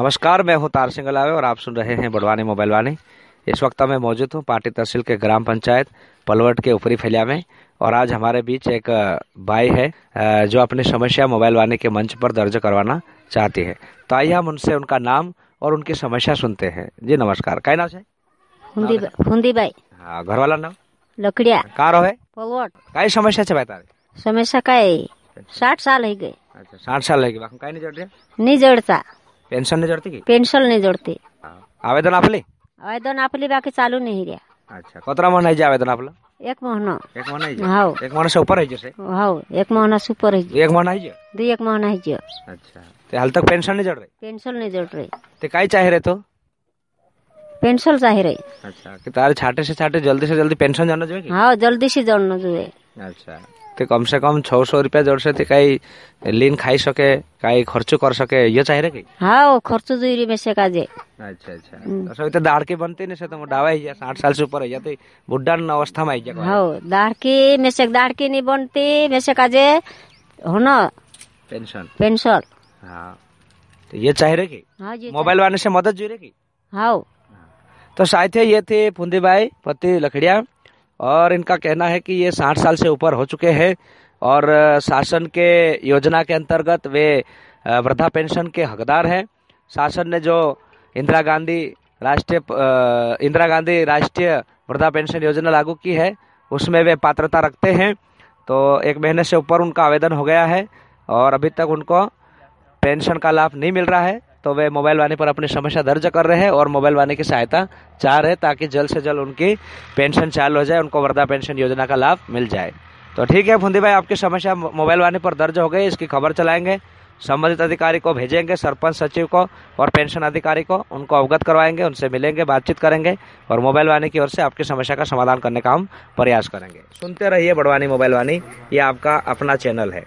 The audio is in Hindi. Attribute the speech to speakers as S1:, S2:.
S1: नमस्कार, मैं हूं तार सिंह अलावे और आप सुन रहे हैं बड़वानी मोबाइल वाणी। इस वक्त मैं मौजूद हूं पाटी तहसील के ग्राम पंचायत पलवट के ऊपरी फैलिया में। और आज हमारे बीच एक बाई है जो अपनी समस्या मोबाइल वाणी के मंच पर दर्ज करवाना चाहती है। तो आइए हम उनसे उनका नाम और उनकी समस्या सुनते हैं। जी नमस्कार, क्या नाम है?
S2: हुंदी बाई।
S1: हाँ, घर वाला नाम
S2: लकड़िया
S1: कहाँ रहे?
S2: पलवट।
S1: कई समस्या है बता रहे?
S2: समस्या काय 60 साल है गए।
S1: अच्छा, 60 साल है कहीं नहीं जड़ रही?
S2: नहीं जड़ता।
S1: पेंशन नहीं जड़ती की?
S2: पेंशन नहीं जोड़ते।
S1: आवेदन आपली?
S2: आवेदन आपली बाकी चालू नहीं रहा।
S1: अच्छा, कतरा मन है आवेदन आपला?
S2: एक महीना।
S1: एक महीना है?
S2: हाउ
S1: एक महीना से ऊपर है जैसे?
S2: हाउ एक महीना से ऊपर है।
S1: एक महीना है?
S2: दो एक महीना है जो।
S1: अच्छा, तो हाल तक पेंशन नहीं जड़ रही?
S2: पेंशन नहीं जोड़ रही।
S1: तो काय चाहे रहे तो?
S2: पेंशन चाहे रही।
S1: अच्छा, कि तारे छाटे से छाटे जल्दी से जल्दी पेंशन जाना चाहिए?
S2: हाँ, जल्दी से जोड़ना चाहिए।
S1: अच्छा, तो कम से कम 600 रुपया जोड़ से कई लीन खाई सके, कई खर्च कर सके, ये चाहिए रहे?
S2: हाँ, खर्च जोरी में से काजे।
S1: अच्छा अच्छा, तो सभी तो दाढ़ के बनते नहीं से तो डावा ही 60 साल से ऊपर है तो बुढ़ा अवस्था में आई।
S2: हाँ, दाढ़ के नहीं बनते में से काजे हो ना
S1: पेंशन।
S2: पेंशन।
S1: हाँ, तो ये चाहिए रहे?
S2: हाँ,
S1: मोबाइल वाले से मदद जो रहेगी?
S2: हाँ।
S1: तो शायद ये थे फुंदी बाई पति लकड़िया, और इनका कहना है कि ये 60 साल से ऊपर हो चुके हैं और शासन के योजना के अंतर्गत वे वृद्धा पेंशन के हकदार हैं। शासन ने जो इंदिरा गांधी राष्ट्रीय वृद्धा पेंशन योजना लागू की है उसमें वे पात्रता रखते हैं। तो 1 महीने से ऊपर उनका आवेदन हो गया है और अभी तक उनको पेंशन का लाभ नहीं मिल रहा है। तो वे मोबाइल वाणी पर अपनी समस्या दर्ज कर रहे हैं और मोबाइल वाणी की सहायता चाह रहे हैं ताकि जल्द से जल्द उनकी पेंशन चालू हो जाए, उनको वृद्धा पेंशन योजना का लाभ मिल जाए। तो ठीक है फुंदी भाई, आपकी समस्या मोबाइल वाणी पर दर्ज हो गई, इसकी खबर चलाएंगे, संबंधित अधिकारी को भेजेंगे, सरपंच सचिव को और पेंशन अधिकारी को, उनको अवगत करवाएंगे, उनसे मिलेंगे, बातचीत करेंगे और मोबाइल वाणी की ओर से आपकी समस्या का समाधान करने का हम प्रयास करेंगे। सुनते रहिए बड़वानी मोबाइल वाणी, ये आपका अपना चैनल है।